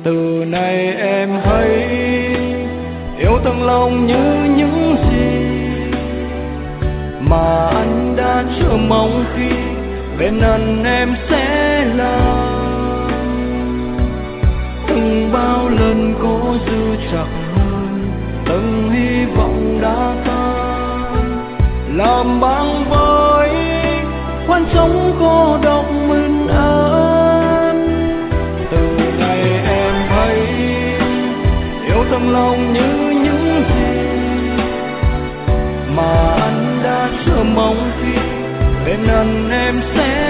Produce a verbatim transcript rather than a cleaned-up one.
Từ nay em hãy yêu thương lòng như những gì mà anh đã chưa mong khi bên anh em sẽ là. Từng bao lần cố giữ chặt hơn, từng hy vọng đã tan, làm băng với khoan sống cô độc mình anh. Từ nay em hãy yêu thương lòng như những gì mà anh đã chưa mong khi bên anh em sẽ